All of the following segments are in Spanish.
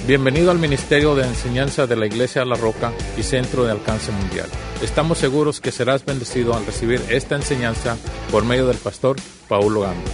Bienvenido al Ministerio de Enseñanza de la Iglesia La Roca y Centro de Alcance Mundial. Estamos seguros que serás bendecido al recibir esta enseñanza por medio del pastor Paulo Gando.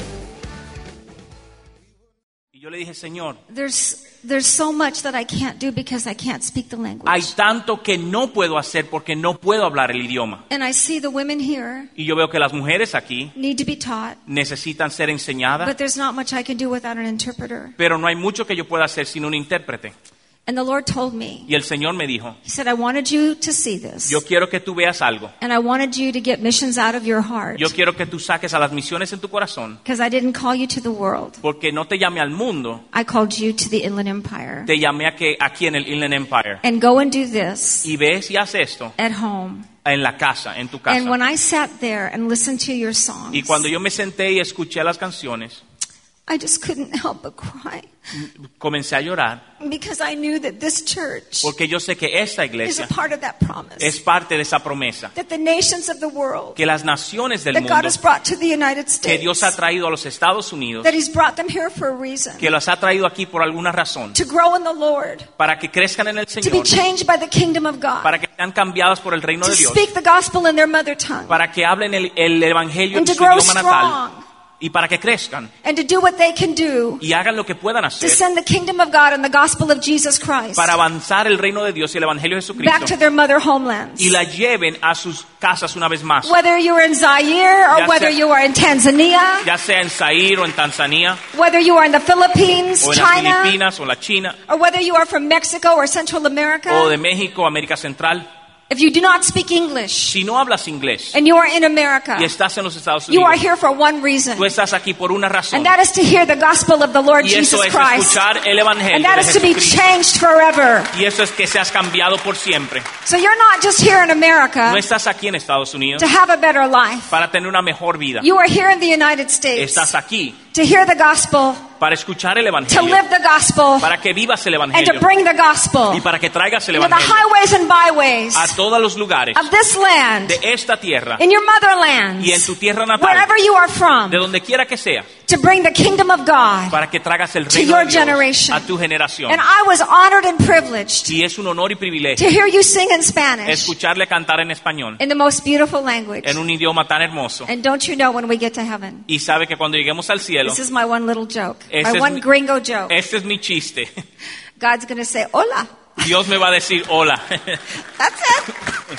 Y yo le dije, Señor, There's so much that I can't do because I can't speak the language. hay tanto que no puedo hacer porque no puedo hablar el idioma. And I see the women here Y yo veo que las mujeres aquí need to be taught, necesitan ser enseñadas, but there's not much I can do without an interpreter. pero no hay mucho que yo pueda hacer sin un intérprete. And the Lord told me, Y el Señor me dijo, He said, I wanted you to see this. yo quiero que tú veas algo. And I wanted you to get missions out of your heart. Yo quiero que tú saques a las misiones en tu corazón, Because I didn't call you to the world. porque no te llamé al mundo, I called you to the Inland Empire. te llamé aquí en el Inland Empire. And go and do this Y ves y haz esto at home. en la casa, en tu And when casa. I sat there and listened to your songs, Y cuando yo me senté y escuché las canciones, I just couldn't help but cry. comencé a llorar, Because I knew that this church porque yo sé que esta is iglesia a part of that promise. es parte de esa promesa, That the nations of the world que las naciones del that God mundo has brought to the United que States, Dios ha traído a los Estados Unidos, that He's brought them here for a reason, que los ha traído aquí por alguna razón, to grow in the Lord, para que crezcan en el to be Señor, changed by the kingdom of God, para que sean cambiadas por el reino to de Dios, speak the gospel in their mother tongue, para que hablen el evangelio en and to su grow idioma natal strong, y para que crezcan and to do what they can do y hagan lo que puedan to hacer send the kingdom of God and the gospel of Jesus Christ para avanzar el reino de Dios y el evangelio de back to Jesucristo their mother homelands. y la lleven a sus casas una vez más, Whether you are in Zaire or Ya whether sea- you are in Tanzania, ya sea en Zaire o en Tanzania whether you are in the Philippines, o en las China, Filipinas o en la China or whether you are from Mexico or Central America, o de México, América Central. if you do not speak English Si no hablas inglés and you are in America, y estás en los Estados you are Unidos, here for one reason, tú estás aquí por una razón, and that is to hear the gospel of the Lord y eso Jesus es Christ, escuchar el evangelio and that de is to be Jesucristo, changed forever. y eso es que seas cambiado por siempre. So you're not just here in America No estás aquí en Estados Unidos to have a better life. para tener una mejor vida, You are here in the United States estás aquí to hear the gospel, para escuchar el to evangelio, live the gospel, para que vivas el and to evangelio bring the gospel y para que traigas el into the evangelio highways and byways a todos los lugares of this land, de esta tierra in your motherlands, y en tu tierra natal, wherever you are from, de donde quiera que sea, to bring the kingdom of God. para que traigas el To reino your de Dios generation. a tu generación. And I was honored and privileged Y es un honor y to privilegio hear you sing in Spanish escucharle cantar en español, in the most beautiful language. en un idioma tan hermoso. And don't you know, when we get to heaven, Y sabe que cuando lleguemos al cielo, this is my one little joke, Ese my es one mi- gringo joke. este es mi chiste. God's going to say, hola. Dios me va a decir hola. That's it.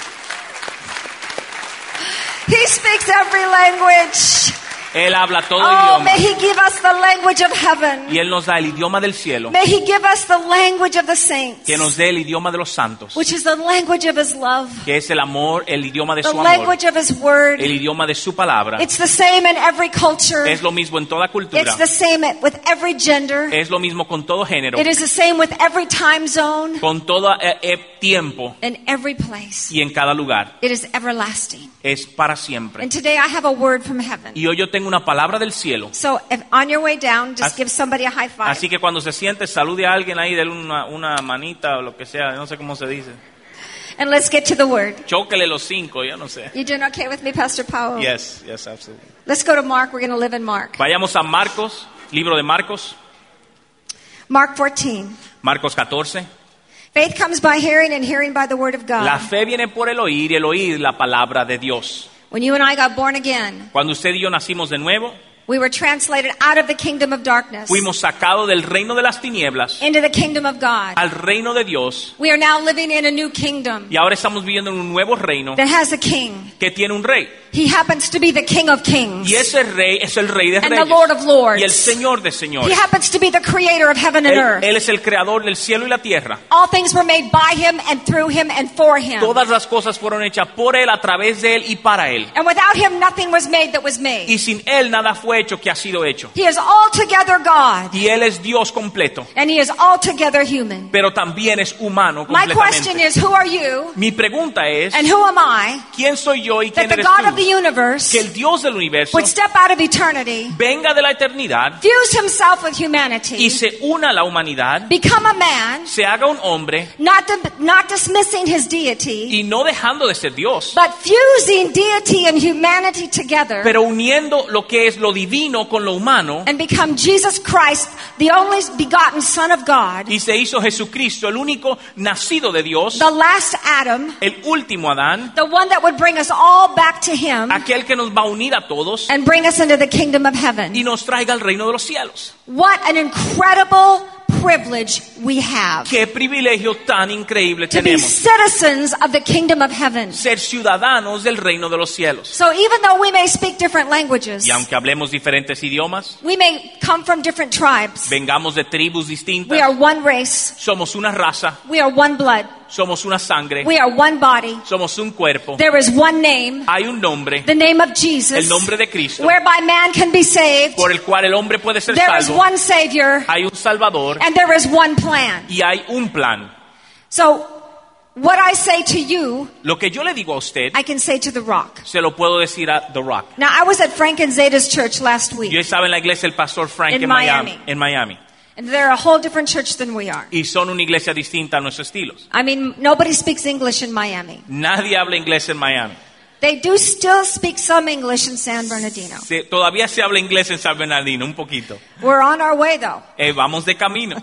He speaks every language. Él habla todo Oh, idioma may He give us the language of heaven. y Él nos da el idioma del cielo, May He give us the language of the saints, que nos dé el idioma de los santos, which is the language of His love, que es el amor, el idioma de the su amor, language of His word. el idioma de su palabra. It's the same in every culture. Es lo mismo en toda cultura, It's the same with every gender. es lo mismo con todo género, It is the same with every time zone, con todo tiempo in every place. y en cada lugar. It is everlasting. Es para siempre. And today I have a word from heaven. Y hoy yo tengo una palabra del cielo. So if on your way down, just Así- give somebody a high five. Así que cuando se siente, salude a alguien ahí, déle una manita o lo que sea, no sé cómo se dice. And let's get to the word. Chóquele los 5, yo no sé. You doing okay with me, Pastor Powell? Yes, absolutely. Let's go to Mark. We're going to live in Mark. Vayamos a Marcos, libro de Marcos, Mark 14. Marcos 14. Faith comes by hearing and hearing by the word of La God. fe viene por el oír y el oír la palabra de Dios. When you and I got born again, Cuando usted y yo nacimos de nuevo, we were translated out of the kingdom of darkness fuimos sacados del reino de las tinieblas into the kingdom of God. al reino de Dios We are now living in a new kingdom y ahora estamos viviendo en un nuevo reino that has a king. que tiene un rey. He happens to be the King of Kings Y ese rey es el rey de and the reyes Lord of Lords. y el Señor de He señores. happens to be the creator of heaven and earth. Él es el creador del cielo y la tierra. All things were made by Him and through Him and for Him. Todas las cosas fueron hechas por Él, a través de Él y para Él. And without Him, nothing was made that was made. Y sin Él nada fue hecho que ha sido hecho. He is altogether God, Y Él es Dios completo, and He is altogether human. pero también es humano My question completamente. is, who are you Mi pregunta es, and who am I ¿quién soy yo y that quién the eres God of the tú? universe Que el Dios del universo would step out of eternity, venga de la eternidad fuse Himself with y humanity, se una a la humanidad, become a man, se haga un hombre not dismissing His deity, y no dejando de ser Dios, but fusing deity and humanity together pero uniendo lo que es lo divino con lo humano and become Jesus Christ, the only begotten Son of God, y se hizo Jesucristo, el único nacido de Dios, the last Adam, el último Adán, the one that would bring us all back to Him aquel que nos va a unir a todos and bring us into the kingdom of heaven. y nos traiga al reino de los cielos. What an incredible privilege we have Qué privilegio tan increíble to be tenemos, citizens of the kingdom of heaven. ser ciudadanos del reino de los cielos. So even though we may speak different languages, Y aunque hablemos diferentes idiomas, we may come from different tribes, vengamos de tribus we distintas, are one race, somos una raza, we are one blood, somos una sangre, we are one body, somos un cuerpo, there is one name, hay un nombre, the name of el Jesus, nombre de Cristo, whereby man can be saved. por el cual el hombre puede ser There is salvo, one Savior, hay un Salvador and there is one plan. y hay un plan. So what I say to you, Lo que yo le digo a usted, I can say to the rock. se lo puedo decir a The Rock. Now, I was at Frank and Zeta's church last Yo week, estaba en la iglesia del pastor Frank In en Miami. Miami, and they're a whole different church than we are. y son una iglesia distinta a nuestros estilos. I mean, nobody speaks English in Miami. Nadie habla inglés en Miami. They do still speak some English in San Bernardino. Todavía se habla inglés en San Bernardino, un poquito. We're on our way, though. Vamos de camino.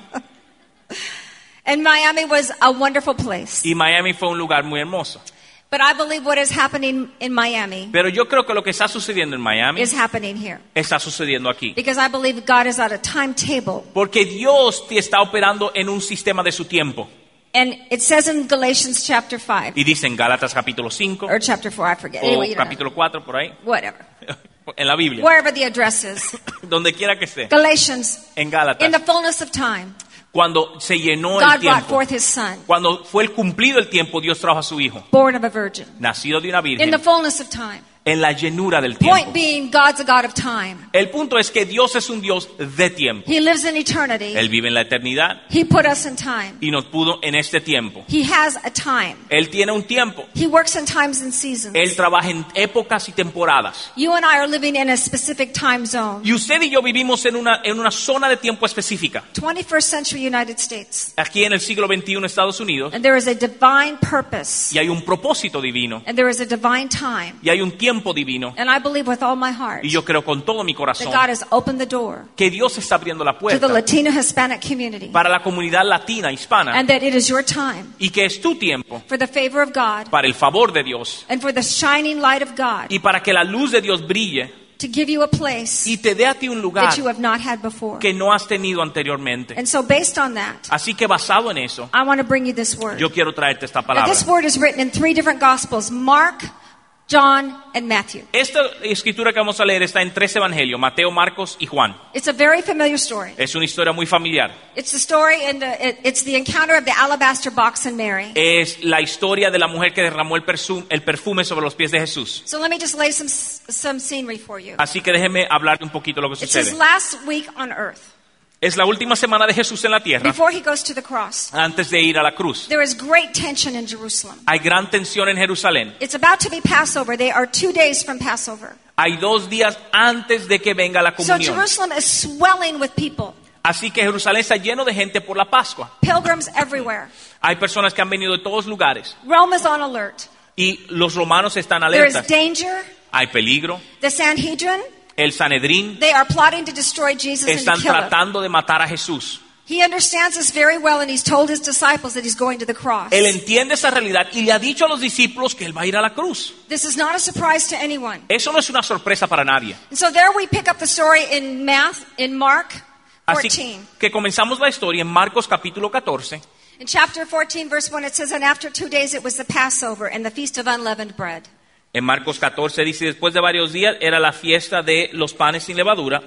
And Miami was a wonderful place. Y Miami fue un lugar muy hermoso. But I believe what is happening in Miami Pero yo creo que lo que está sucediendo en Miami is happening here. está sucediendo aquí. Because I believe God is at a timetable. Porque Dios te está operando en un sistema de su tiempo. And it says in Galatians chapter 5, Y dice en Gálatas capítulo 5 or chapter 4, I forget. o Anyway, you know, capítulo 4 por ahí, whatever. en la Biblia, Wherever the address is. donde quiera que esté, Galatians, en in Gálatas, the fullness of time, cuando se llenó el God brought tiempo, forth His Son, cuando fue el cumplido el tiempo, Dios trajo a su Hijo, born of a virgin. nacido de una In virgen, the fullness of time. en la llenura del Point tiempo. being, God's a God of time. El punto es que Dios es un Dios de tiempo. He lives in eternity. Él vive en la eternidad He put us in time. y nos pudo en este tiempo. He has a time. Él tiene un tiempo. He works in times and seasons. Él trabaja en épocas y temporadas. You and I are living in a specific time zone. Y usted y yo vivimos en una zona de tiempo específica. 21st century United States. Aquí en el siglo XXI Estados Unidos. And there is a divine purpose. Y hay un propósito divino. And there is a divine time. Y hay un tiempo divino. And I believe with all my heart Y yo creo con todo mi that corazón God has opened the door que Dios está abriendo la to the puerta Latino Hispanic community. para la comunidad latina, hispana. And that it is your time Y que es tu tiempo for the favor of God para el favor de Dios. and for the shining light of God Y para que la luz de Dios brille to give you a place y te dé a ti un lugar that you have not had before. que no has tenido anteriormente. And so based on that, Así que basado en eso, I want to bring you this word. yo quiero traerte esta Now, palabra. this word is written in 3 different Gospels, Mark, John, and Matthew. Esta escritura que vamos a leer está en 3 evangelios, Mateo, Marcos y Juan. It's a very familiar story. Es una historia muy familiar. It's the story and it's the encounter of the alabaster box and Mary. Es la historia de la mujer que derramó el perfume sobre los pies de Jesús. So let me just lay some scenery for you. Así que déjeme hablar un poquito de lo que It's his sucede. last week on earth Es la última semana de Jesús en la tierra before he goes to the cross. antes de ir a la cruz. There is great tension in Jerusalem. Hay gran tensión en Jerusalén. It's about to be Passover. They are 2 days from Passover. Hay 2 días antes de que venga la So comunión. Jerusalem is swelling with people, Así que Jerusalén está lleno de gente por la Pascua. pilgrims everywhere. Hay personas que han venido de todos lugares Rome is on alert. y los romanos están There is alertas. danger. Hay peligro. The Sanhedrin, El Sanedrín they are plotting to destroy Jesus and to están kill him. tratando de matar a Jesús. He understands this very well, and he's told his disciples that he's going to the cross. Él entiende esa realidad y le ha dicho a los discípulos que él va a ir a la cruz. This is not a surprise to anyone. Eso no es una sorpresa para nadie. And so there we pick up the story in Mark Así 14. que comenzamos la historia en Marcos capítulo 14. In chapter 14, verse 1, it says, "And after 2 days it was the Passover and the feast of unleavened bread. En Marcos 14 dice, después de varios días era la fiesta de los panes sin levadura.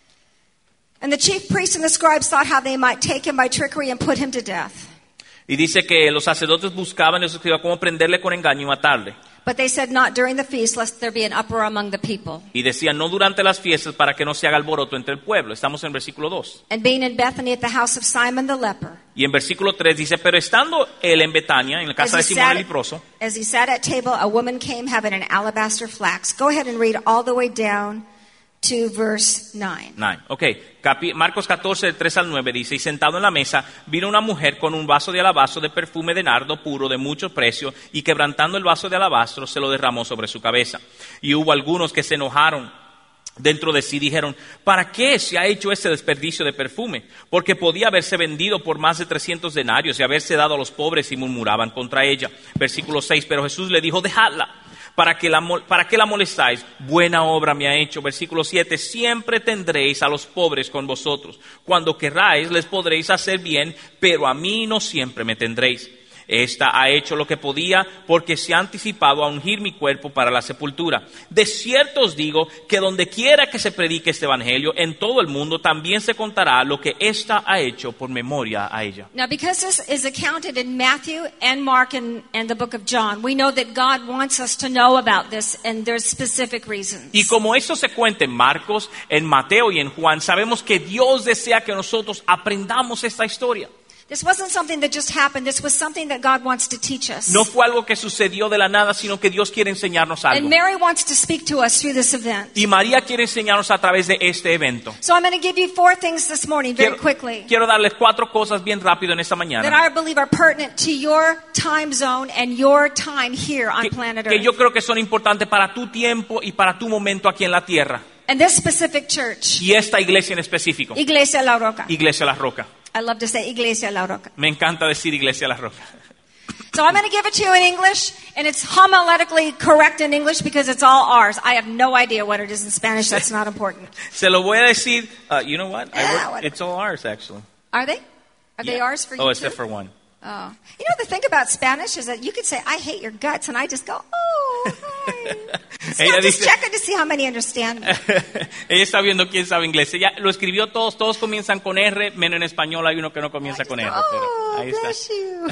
And the chief priests and the scribes thought how they might take him by trickery and put him to death. Y dice que los sacerdotes buscaban y los escribas cómo prenderle con engaño y matarle. But they said, not during the feast, lest there be an uproar among the people. Y decían, no durante las fiestas para que no se haga alboroto entre el pueblo. Estamos en versículo 2. And being in Bethany at the house of Simon the leper, Y en versículo 3 dice, pero estando él en Betania, en la casa de Simón el leproso, as he sat at table, a woman came having an alabaster flax. Go ahead and read all the way down to verse 9. 9. Ok, Marcos 14, del 3 al 9 dice, y sentado en la mesa vino una mujer con un vaso de alabastro de perfume de nardo puro de mucho precio, y quebrantando el vaso de alabastro se lo derramó sobre su cabeza. Y hubo algunos que se enojaron Dentro de sí dijeron, ¿para qué se ha hecho este desperdicio de perfume? Porque podía haberse vendido por más de 300 denarios y haberse dado a los pobres, y murmuraban contra ella. Versículo 6, pero Jesús le dijo, dejadla. ¿Para qué la molestáis? Buena obra me ha hecho. Versículo 7, siempre tendréis a los pobres con vosotros. Cuando querráis les podréis hacer bien, pero a mí no siempre me tendréis. Esta ha hecho lo que podía, porque se ha anticipado a ungir mi cuerpo para la sepultura. De cierto os digo que donde quiera que se predique este evangelio en todo el mundo, también se contará lo que ésta ha hecho por memoria a ella. Now, because this is accounted in Matthew and Mark and the book of John, we know that God wants us to know about this, and there's specific reasons. Y como esto se cuenta en Marcos, en Mateo y en Juan, sabemos que Dios desea que nosotros aprendamos esta historia. This wasn't something that just happened. This was something that God wants to teach us. No fue algo que sucedió de la nada, sino que Dios quiere enseñarnos algo. And Mary wants to speak to us through this event. Y María quiere enseñarnos a través de este evento. So I'm going to give you 4 things this morning very quickly Quiero darles 4 cosas bien rápido en esta that mañana. I believe are pertinent to your time zone and your time here on planet Que yo Earth. creo que son importantes para tu tiempo y para tu momento aquí en la tierra. And this specific church, Y esta iglesia en específico. Iglesia La Roca. Iglesia La Roca. I love to say Iglesia La Roca. Me encanta decir Iglesia La Roca. So I'm going to give it to you in English, and it's homiletically correct in English because it's all ours. I have no idea what it is in Spanish. That's not important. Se lo voy a decir. You know what? Whatever. It's all ours, actually. Are they? Are they ours for you Oh, too? except for one. Oh. You know, the thing about Spanish is that you could say, I hate your guts, and I just go, oh, hi. So Ella I'm just dice- checking to see how many understand me. Ella está viendo quién sabe inglés. Ella lo escribió todos comienzan con R, menos en español hay uno que no comienza con R. Pero Oh, ahí está. bless you.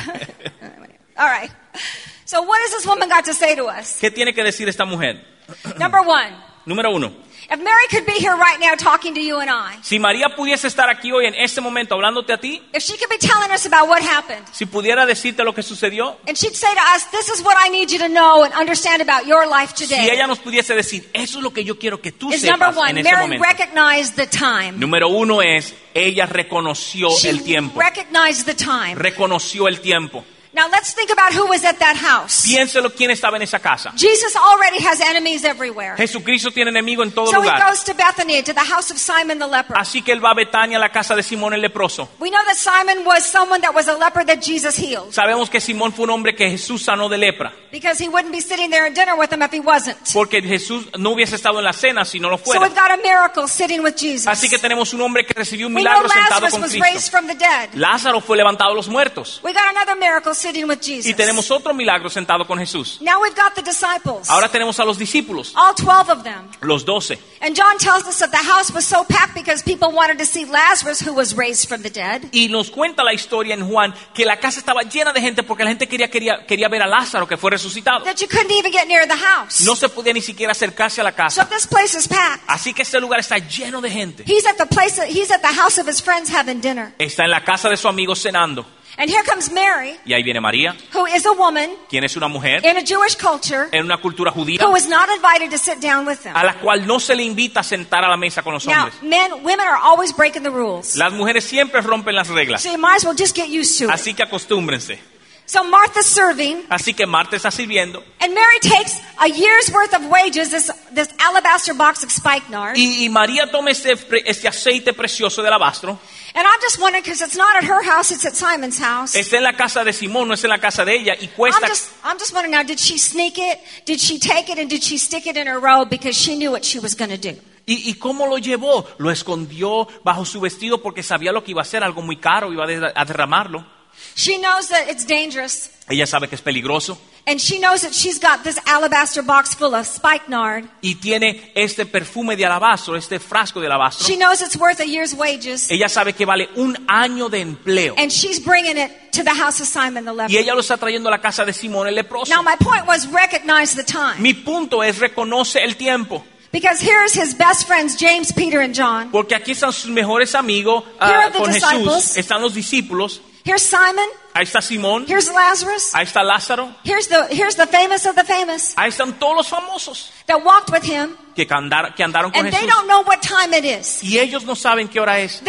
All right. So what has this woman got to say to us? ¿Qué tiene que decir esta mujer? Number 1, Número 1. if Mary could be here right now talking to you and I, Si María pudiese estar aquí hoy en este momento hablándote a ti, if she could be telling us about what happened, si pudiera decirte lo que sucedió, and she'd say to us, this is what I need you to know and understand about your life si today, ella nos pudiese decir, eso es lo que yo quiero que tú is number sepas 1, en este Mary momento. recognized the time. Número 1 es, ella reconoció She el tiempo. recognized the time. Reconoció el tiempo. Now let's think about who was at that house. Piénselo quién estaba en esa casa. Jesus already has enemies everywhere. Jesucristo tiene enemigo en todo So he lugar. goes to Bethany, to the house of Simon the leper. Así que él va a Betania, a la casa de Simón el leproso. We know that Simon was someone that was a leper that Jesus healed, Sabemos que Simón fue un hombre que Jesús sanó de lepra. because he wouldn't be sitting there at dinner with them if he wasn't. Porque Jesús no hubiese estado en la cena si no lo So fuera. we've got a miracle sitting with Jesus. Así que tenemos un hombre que recibió un We know milagro sentado Lazarus con was raised Cristo. from the dead. Lázaro fue levantado de los muertos. We got another miracle sitting with Y Jesus. tenemos otro milagro sentado con Jesús. Now we've got the disciples, Ahora tenemos a los discípulos, all 12 of them. los 12. And John tells us that the house was so packed because people wanted to see Lazarus, who was raised from the dead. Y nos cuenta la historia en Juan que la casa estaba llena de gente porque la gente quería ver a Lázaro que fue resucitado. That you couldn't even get near the house. No se podía ni siquiera acercarse a la So casa. this place is packed. Así que este lugar está lleno de gente. He's at the house of his friends having dinner. Está en la casa de su amigo cenando. And here comes Mary, Y ahí viene María, who is a woman quien es una mujer in a Jewish culture en una cultura judía who was not invited to sit down with them. a la cual no se le invita a sentar a la mesa con los Now, hombres. women are always breaking the rules. Las mujeres siempre rompen las reglas. So you might as well just get used to it. Así que acostúmbrense. So Martha's serving, Así que Marta está sirviendo. and Mary takes a year's worth of wages, this alabaster box of spikenard. Y María toma este aceite precioso de alabastro. And I'm just wondering, because it's not at her house, it's at Simon's house. Está en la casa de Simón, no es en la casa de ella. Y cuesta. I'm just wondering now, did she sneak it? Did she take it and did she stick it in her robe because she knew what she was going to do? ¿Y cómo lo llevó? Lo escondió bajo su vestido porque sabía lo que iba a hacer, algo muy caro, iba a derramarlo. She knows that it's dangerous. Ella sabe que es peligroso. And she knows that she's got this alabaster box full of spikenard. Y tiene este perfume de alabastro, este frasco de alabastro. She knows it's worth a year's wages. Ella sabe que vale 1 año de empleo. And she's bringing it to the house of Simon the Y leper. ella lo está trayendo a la casa de Simón el leproso. Now my point was recognize the time. Mi punto es reconoce el tiempo. Because here's his best friends, James, Peter, and John. Porque aquí están sus mejores amigos Here are the con disciples. Jesús. Están los discípulos. Here's Simon. Ahí está Simón. Here's Lazarus. Ahí está Lázaro. Here's the famous of the famous Ahí están todos los famosos that walked with him. que andaron con And they Jesús. don't know what time it is. Y ellos no saben qué hora es. They don't know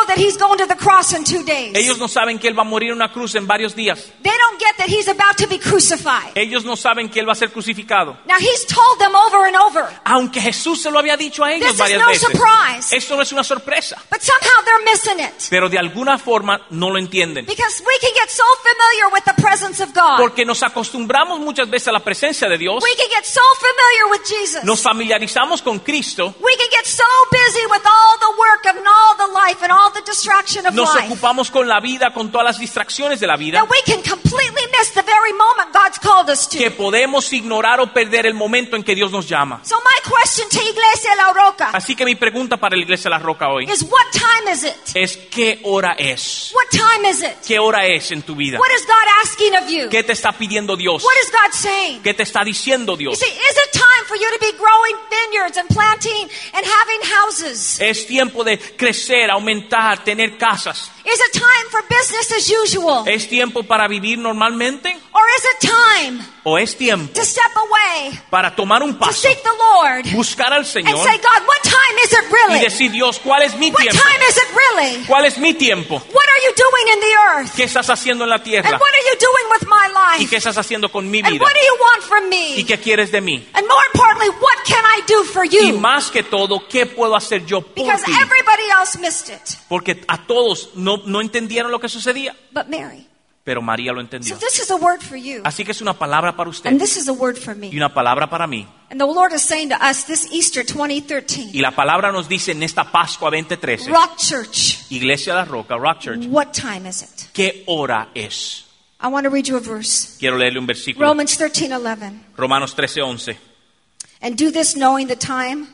that he's going to the cross in 2 days. Ellos no saben que Él va a morir en una cruz en varios días. They don't get that he's about to be crucified. Ellos no saben que Él va a ser crucificado. Now he's told them over and over. Aunque Jesús se lo había dicho a ellos This is varias no veces. surprise. Esto no es una sorpresa. But somehow they're missing it. Pero de alguna forma no lo entienden. Because we can get so familiar with the presence of God. Porque nos acostumbramos muchas veces a la presencia de Dios. We can get so familiar with Jesus. Nos familiarizamos con Cristo. We can get so busy with all the work and all the life and all the distraction of Nos life ocupamos con la vida, con todas las distracciones de la vida, that we can completely miss the very moment God's called us que to. podemos ignorar o perder el momento en que Dios nos llama. So my question to Iglesia La Roca Así que mi pregunta para la Iglesia La Roca hoy is, what time is it? es ¿qué hora es? What time is it? ¿Qué hora es en tu vida? What is God asking of you? ¿Qué te está pidiendo Dios? What is God saying? ¿Qué te está diciendo You Dios? see, is it time for you to be growing vineyards and planting and having houses? Es tiempo de crecer, aumentar, tener casas. Is it time for business as usual? ¿Es tiempo para vivir normalmente? Or is it time ¿O es tiempo to step away, para tomar un to paso, seek the Lord, buscar al and Señor say, God, what time is it y really? decir, Dios, ¿cuál es mi What tiempo? time is it really? ¿Cuál es mi tiempo? What are you doing in the earth? ¿Qué estás haciendo en la And tierra? what are you doing with my ¿Y life? qué estás haciendo con mi And vida? what do you want from ¿Y me? qué quieres de mí? And more importantly, what can I do for Y you? más que todo, ¿qué puedo hacer yo por Because ti? everybody else missed it, Porque a todos no entendieron lo que sucedía, but Mary. pero María lo So entendió. this is a word for you, Así que es una palabra para usted and this is a word for y me. una palabra para mí. And the Lord is saying to us this Easter 2013, Y la palabra nos dice en esta Pascua 2013, Rock Church, Iglesia de la Roca, Rock Church, what time is it? ¿qué hora es? I want to read you a verse. Quiero leerle un versículo. Romans 13:11. Romanos 13:11. And do this knowing the time,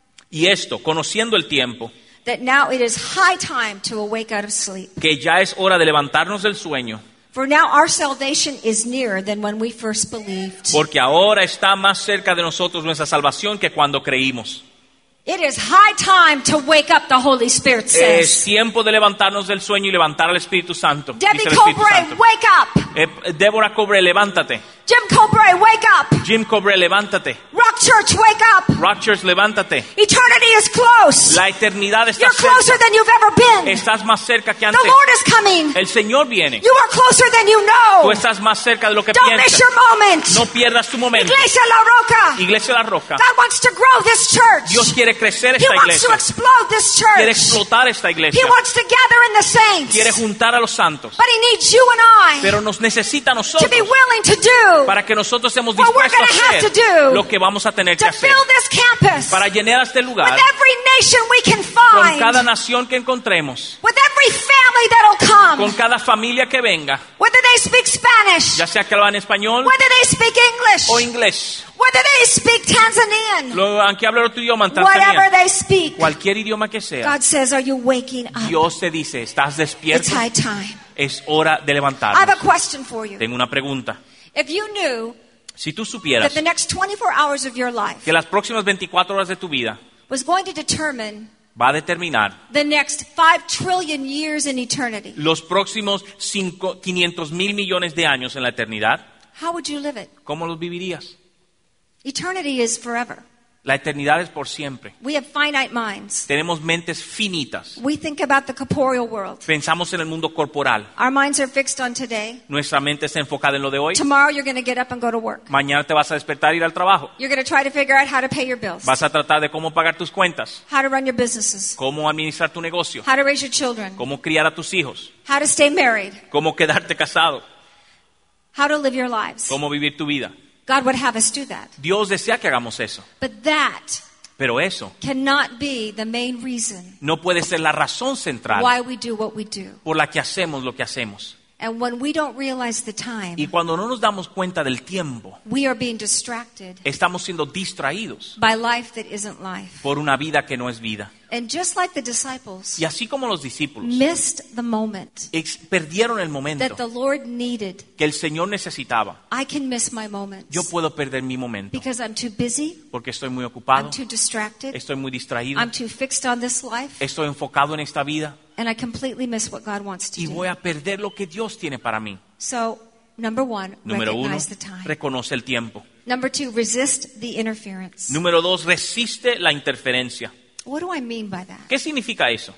Y esto, conociendo el tiempo, that now it is high time to awake out of sleep. que ya es hora de levantarnos del sueño, For now our salvation is nearer than when we first believed. porque ahora está más cerca de nosotros nuestra salvación que cuando creímos. It is high time to wake up, the Holy Spirit Es says. tiempo de levantarnos del sueño y levantar al Espíritu Santo. Debbie Dice el Espíritu Cobre, Santo. wake up. Débora Cobre, levántate. Jim Cobre, wake up. Jim Cobre, levántate. Rock Church, wake up. Rock Church, levántate. Eternity is close. La eternidad está You're closer cerca. than you've ever been. Estás más cerca que The antes. Lord is coming. El Señor viene. You are closer than you Tú know. estás más cerca de lo que Don't miss piensas. your moment. No pierdas tu momento. Iglesia La Roca. Iglesia de la Roca. God wants to grow this church. Dios quiere crecer He esta wants to iglesia. explode this Quiere church. explotar esta He iglesia. wants to gather in the saints. Quiere juntar a los santos. But He needs you and I Pero nos necesita a to nosotros be willing to do para que nosotros estemos what we're dispuestos going to have a to hacer do lo que vamos a tener que to hacer fill this campus para llenar este with lugar every nation we can con cada find, nación que encontremos, with every family that'll come, con cada familia que venga, whether they speak Spanish, ya sea que hablan español whether they speak English, o inglés, whether they speak Tanzanian, aunque hable otro idioma en whatever Tanzania, they speak. cualquier idioma que sea, God says, are you waking up? Dios te dice, ¿estás It's despierto? high time. Es hora de I have a levantarnos. question for you. Tengo una pregunta. If you knew Si tú that supieras the next 24 hours of your life que las próximas 24 horas de tu vida was going to determine va a determinar the next 5 trillion years in eternity, los próximos 500 mil millones de años en la eternidad, how would you live it? ¿cómo los vivirías? Eternity is forever. La eternidad es por siempre. We have finite minds. Tenemos mentes finitas. We think about the corporeal world. Pensamos en el mundo corporal. Our minds are fixed on today. Nuestra mente está enfocada en lo de hoy. Tomorrow you're going to get up and go to work. Mañana te vas a despertar e ir al trabajo. You're going to try to figure out how to pay your bills, Vas a tratar de cómo pagar tus cuentas, how to run your businesses, cómo administrar tu negocio, how to raise your children, cómo criar a tus hijos, how to stay married, cómo quedarte casado, how to live your lives. cómo vivir tu vida. God would have us do that. Dios desea que hagamos eso, But that pero eso cannot be the main reason no puede ser la razón central why we do what we do. por la que hacemos lo que hacemos. And when we don't realize the time, Y cuando no nos damos cuenta del tiempo, we are being distracted estamos siendo distraídos by life that isn't life. por una vida que no es vida. And just like the disciples Y así como los discípulos missed the moment perdieron el that momento the Lord needed, que el Señor necesitaba, I can miss my moments yo puedo perder mi momento because I'm too busy, porque estoy muy I'm ocupado, too distracted, estoy muy distraído, I'm too fixed on this life, estoy enfocado en esta vida and I completely miss what God wants to y do. voy a perder lo que Dios tiene para mí. So, number one, Número uno, recognize the time. reconoce el tiempo. Number two, resist the interference. Número dos, resiste la interferencia. What do I mean by that? ¿Qué significa eso?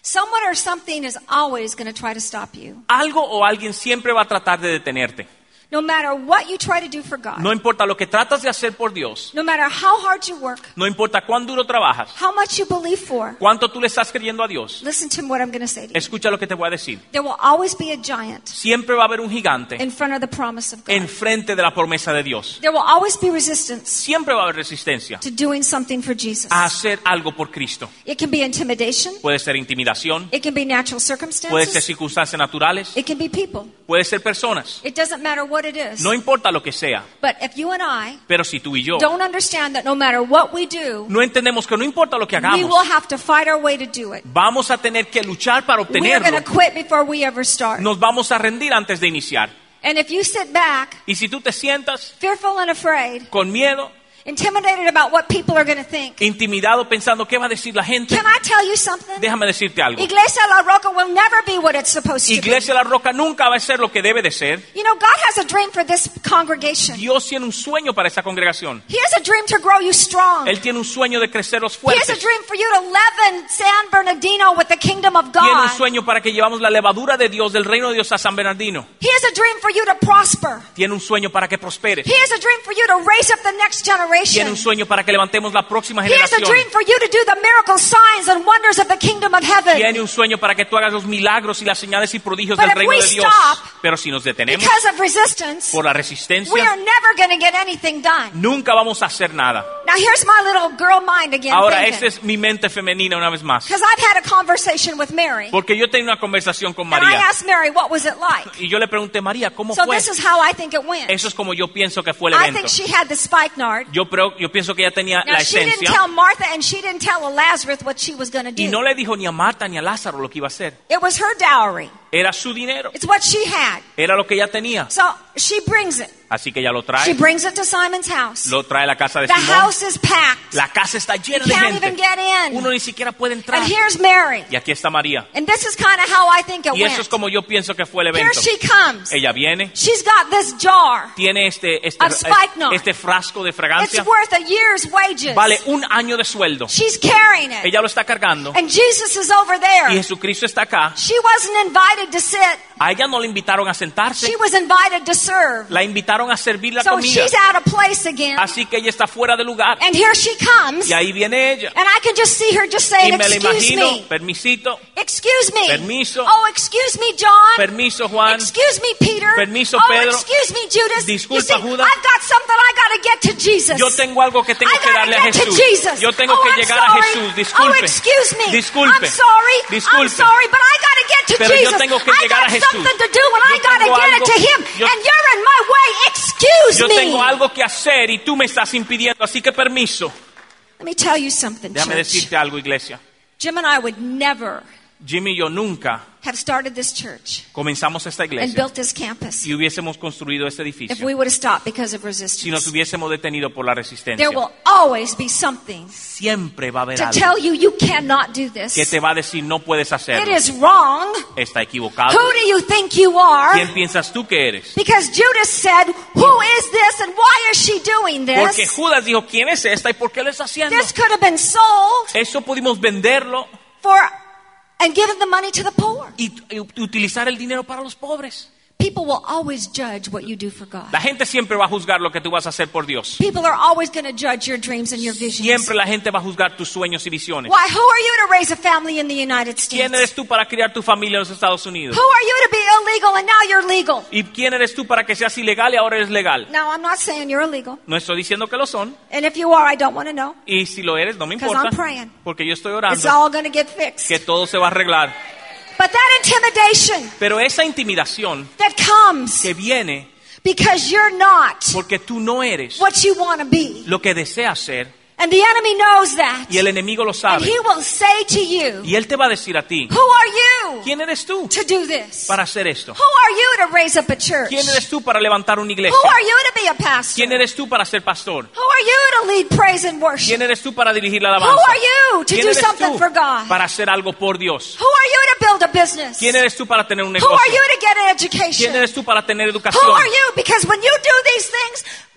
Someone or something is always going to try to stop you. Algo o alguien siempre va a tratar de detenerte. No matter what you try to do for God. No importa lo que tratas de hacer por Dios. No matter how hard you work. No importa cuán duro trabajas. How much you believe for. Cuánto tú le estás creyendo a Dios. Listen to what I'm going to say to you. Escucha lo que te voy a decir. There will always be a giant Siempre va a haber un gigante in front of the promise of God. enfrente de la promesa de Dios. There will always be resistance Siempre va a haber resistencia to doing something for Jesus. a hacer algo por Cristo. It can be intimidation. Puede ser intimidación, It can be natural puede ser circumstances. circunstancias naturales, It can be people. puede ser personas. It doesn't matter what it is. No importa lo que sea, But if you and I pero si tú y yo don't understand that no matter what we do, no entendemos que no importa lo que we will hagamos, have to fight our way to do it. vamos a tener que luchar para We are going obtenerlo. to quit before we ever start. Nos vamos a rendir antes de iniciar. And if you sit back, Y si tú te sientas fearful and afraid, con miedo, intimidated about what people are going to think, intimidado pensando qué va a decir la gente, can I tell you something? déjame decirte algo. Iglesia La Roca will never be what it's supposed to be. Iglesia La Roca nunca va a ser lo que debe de ser. You know, God has a dream for this congregation. Dios tiene un sueño para esa congregación. He has a dream to grow you strong. Él tiene un sueño de crecerlos He has a fuertes. dream for you to leaven San Bernardino with the kingdom of Tiene un God. sueño para que llevamos la levadura de Dios, del reino de Dios a San Bernardino. He has a dream for you to prosper. Tiene un sueño para que prosperes. He has a dream for you to raise up the next Tiene generation. un sueño para que levantemos la próxima He has a generación. dream for you to do the miracle signs and wonders of the kingdom of heaven. Tiene un sueño para que tú hagas los milagros y las señales y prodigios But del if reino we de Dios. stop Pero si nos detenemos Because of resistance, por la we are resistencia, never going to get anything done. nunca vamos a hacer nada. Now here's my little girl mind again. Ahora, esta es mi mente femenina una vez más. Because I've had a conversation with Mary. Porque yo tenía una conversación con And I María. asked Mary, what was it like? Y yo le pregunté, María, ¿cómo So fue? this is how I think it went. Eso es como yo pienso que fue el I evento. think she had the spikenard. Yo pienso que ella tenía Now la she didn't esencia. tell Martha and she didn't tell Lazarus what she was going to Y do. no le dijo ni a Marta ni a Lázaro lo que iba a hacer. It was her dowry. Era su dinero. It's what she had. Era lo que ella tenía. So she brings it. Así que ella lo She trae. brings it to Simon's house. Lo trae a la casa de The Simón. house is packed. La casa está You llena de can't even gente. get in. Uno ni siquiera puede entrar. And here's Mary. Y aquí está María. And this is kind of how I think it Y eso es went. como yo pienso que fue el Here evento. she comes. Ella viene, She's got this jar. tiene Of spikenard. este frasco de It's fragancia. worth a year's wages. Vale un año de sueldo. She's carrying it. Ella lo está cargando. And Jesus is over Y there. Jesucristo está acá. She wasn't invited to sit. A ella no le invitaron a sentarse. She was invited to serve. La invitaron a servir la So comida. she's out of place again. Así que ella está fuera de lugar. And here she comes. Y ahí viene ella. And I can just see her just Y saying, me la excuse imagino, me. permisito, Excuse me. Permiso. Oh, excuse me, John. permiso Juan, Excuse me, Peter. Permiso, oh, Pedro. excuse me, Judas. Disculpa, you see, Judas. I've got something I got to get to Jesus. yo tengo algo que tengo I que gotta darle a get to Jesús. Jesus. Yo tengo oh, que I'm llegar a sorry. Jesús. Disculpe. Oh, excuse me. Disculpe. I'm sorry. Disculpe. I'm sorry, but I got to get to Pero yo Jesus. tengo que I llegar got a Jesús. something to do and I Yo got to tengo get it algo- to Him. yo- and you're in my way. Excuse Yo me. tengo algo que hacer y tú me estás impidiendo, así que permiso. Let me tell you something, Déjame church. decirte algo, iglesia. Jim and I would never Jimmy y yo nunca have started this church comenzamos esta and iglesia built this campus si hubiésemos construido este if edificio, we would have stopped because of si nos resistance. hubiésemos detenido por la resistencia. There will always be something Siempre va a haber to algo tell you you cannot do que this. te va a decir no puedes It hacerlo. is wrong. Está equivocado. Who do you think you are? ¿Quién piensas tú que eres? Because Judas said, who is this and why is she doing Porque this? Judas dijo, ¿quién es esta y por qué lo está haciendo? This could have been sold Eso pudimos venderlo for and given the money to the poor. y utilizar el dinero para los pobres. People will always judge what you do for God. La gente siempre va a juzgar lo que tú vas a hacer por Dios. People are always going to judge your dreams and your visions. Siempre la gente va a juzgar tus sueños y visiones. Why? Who are you to raise a family in the United ¿Quién States? eres tú para criar tu familia en los Estados Unidos? Who are you to be illegal and now you're legal? ¿Y quién eres tú para que seas ilegal y ahora eres legal? Now, I'm not saying you're illegal. No estoy diciendo que lo son. And if you are, I don't want to know. Y si lo eres, no me 'Cause importa. I'm praying. Porque yo estoy It's orando all going to get fixed. que todo se va a arreglar. But that intimidation Pero esa intimidación that comes que viene because you're not porque tú no eres what you want to be. lo que deseas ser, And the enemy knows that. y el enemigo lo And sabe, he will say to you, y él te va a decir a ti, who are you ¿quién eres tú to do this? para hacer esto? Who are you to raise up a church? ¿Quién eres tú para levantar una iglesia? Who are you to be a pastor? ¿Quién eres tú para ser pastor? Who are you to lead praise and worship? ¿Quién eres tú para dirigir la Who alabanza? are you to ¿Quién do eres something tú for God? para hacer algo por Dios? Who are you to build a business? ¿Quién eres tú para tener un Who negocio? are you to get an ¿Quién education? eres tú para tener Who educación? are you? Because when you do these things,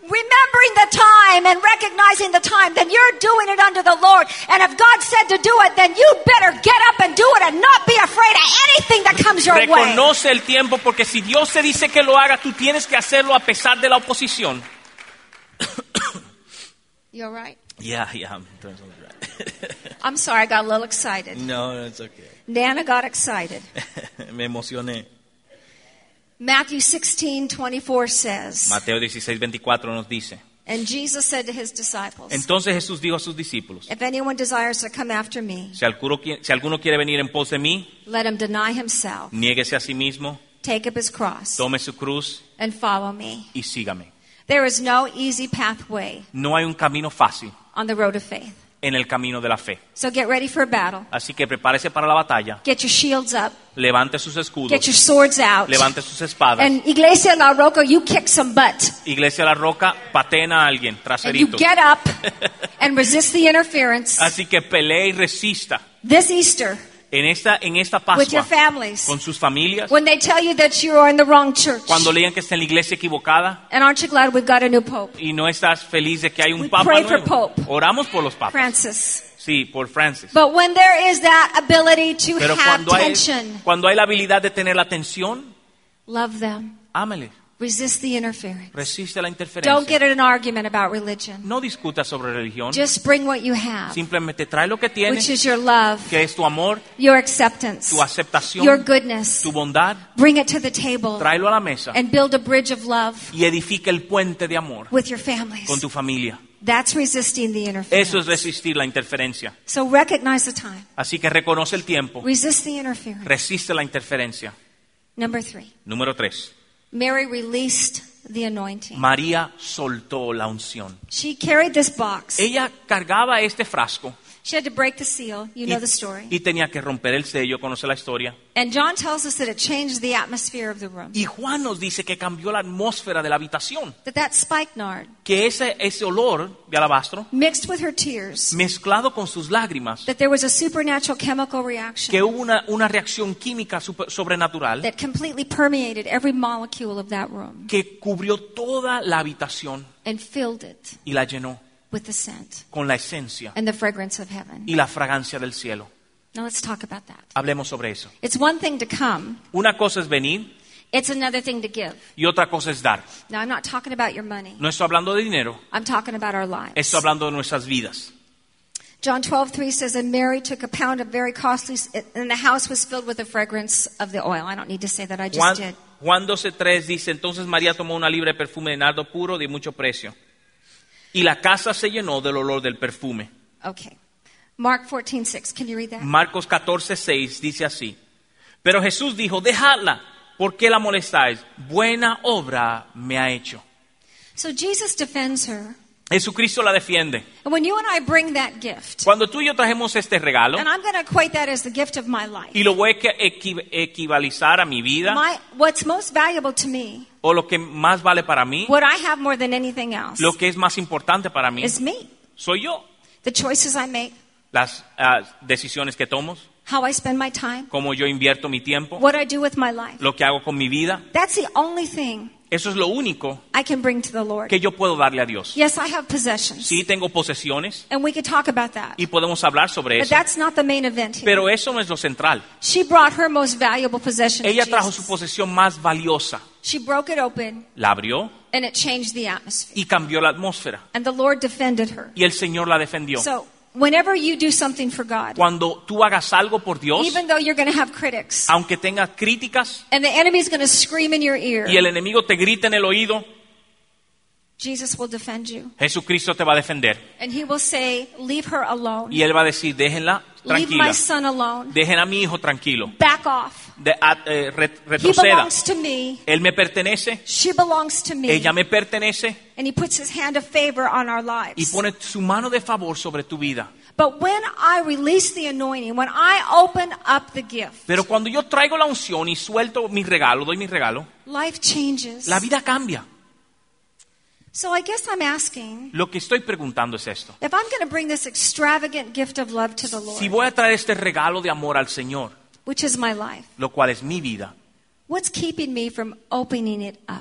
remembering the time and recognizing the time, then you're doing it unto the Lord. And if God said to do it, then you better get up and do it and not be afraid of anything that comes your way. Reconoce el tiempo, porque si Dios te dice que lo haga, tú tienes que hacerlo a pesar de la oposición. You all right? Yeah, I'm totally right. I'm sorry, I got a little excited. No, it's okay. Nana got excited. Me emocioné. Matthew 16:24 says, Mateo 16:24 nos dice. and Jesus said to his disciples, Entonces Jesús dijo a sus discípulos, if anyone desires to come after me, si alguno quiere venir en pos de mí, let him deny himself, niéguese a sí mismo, take up his cross, tome su cruz and follow me. y sígame. There is no easy pathway No hay un camino fácil on the road of faith. en el camino de la fe. So get ready for a battle. Así que prepárese para la batalla, Get your shields up. levante sus escudos, Get your swords out. levante sus espadas. And Iglesia La Roca, you kick some butt. Iglesia La Roca, pateen a alguien, And you traserito. get up and resist the interference. Así que pelee y resista This Easter, en esta with your Pascua families, con sus familias. when they tell you that you are in the wrong church. Cuando lean que está en la iglesia equivocada And aren't you glad we've got a new pope? y no estás feliz de que hay We un papa pray for nuevo. Pope. Oramos por los papas. Francis. Sí, por Francis. But when there is that ability to Pero have tension, cuando hay la habilidad de tener la tensión, love them. ámele. Resist the interference. Resiste la Don't interferencia. get in an argument about religion. No discuta sobre religión. Just bring what you have, Simplemente trae lo que which tienes, is your love, que es tu amor, your acceptance, tu aceptación, your goodness. tu bondad. Bring it to the table Tráelo a la mesa and build a bridge of love y edifica el puente de amor with your families. con tu familia. That's resisting the Eso interference. es resistir la interferencia. So recognize the time. Así que reconoce el tiempo, Resist the interference. resiste la interferencia. Number 3. Número 3. Mary released the anointing. María soltó la unción. She carried this box. Ella cargaba este frasco She had to break the seal. You know the story. y tenía que romper el sello, conoce la historia. And John tells us that it changed the atmosphere of the room. Y Juan nos dice que cambió la atmósfera de la habitación, That spikenard, que ese olor de alabastro mixed with her tears, mezclado con sus lágrimas, that there was a supernatural chemical reaction que hubo una reacción química sobrenatural that completely permeated every molecule of that room que cubrió toda la habitación and filled it y la llenó with the scent con la esencia and the fragrance of heaven. y la fragancia del cielo. Now let's talk about that. Hablemos sobre eso. It's one thing to come. Una cosa es venir It's another thing to give. y otra cosa es dar. Now, I'm not talking about your money. No estoy hablando de dinero, I'm talking about our lives. estoy hablando de nuestras vidas. John 12:3 says, and Mary took a pound of very costly, and the house was filled with the fragrance of the oil. I don't need to say that, I just did. Juan 12:3 dice, entonces María tomó una libra de perfume de nardo puro de mucho precio. Y la casa se llenó del olor del perfume. Okay. Mark 14:6. Can you read that? Marcos 14:6 dice así. Pero Jesús dijo, dejadla, ¿por qué la molestáis? Buena obra me ha hecho. So Jesus defends her. Jesucristo la defiende. And when you and I bring that gift, Cuando tú y yo trajemos este regalo, and I'm going to equate that as the gift of my life. y lo voy a equivalizar a mi vida, What's most valuable to me, o lo que más vale para mí, what I have more than anything else, lo que es más importante para mí, is me. soy yo. The choices I make, Las decisiones que tomo, how I spend my time, cómo yo invierto mi tiempo, what I do with my life. lo que hago con mi vida. That's the only thing Eso es lo único I can bring to the Lord. que yo puedo darle a Dios. Yes, I have possessions. Sí, tengo posesiones And we could talk about that. y podemos hablar sobre But eso, that's not the main event here. pero eso no es lo central. She brought her most valuable possession to Ella trajo su Jesus. posesión más valiosa, She broke it open, la abrió and it changed the atmosphere. y cambió la atmósfera. And the Lord defended her. Y el Señor la defendió. So, whenever you do something for God, Cuando tú hagas algo por Dios, even though you're going to have critics, aunque tengas críticas and the enemy's going to scream in your ear, y el enemigo te grita en el oído, Jesus will defend you. Jesucristo te va a defender. And he will say, leave her alone. Y Él va a decir, déjenla Leave tranquila, my son alone. dejen a mi hijo tranquilo, Back off. He retroceda. belongs to me. Él me pertenece, She belongs to me. ella me pertenece, And he puts his hand of favor on our y lives. pone su mano de favor sobre tu vida. But when I release the anointing, when I open up the gift, Pero cuando yo traigo la unción y suelto mi regalo, doy mi regalo, life changes. la vida cambia. So I guess I'm asking, Lo que estoy preguntando es esto. if I'm going to bring this extravagant gift of love to the Si Lord, voy a traer este regalo de amor al Señor, which is my life, lo cual es mi vida, what's keeping me from opening it up?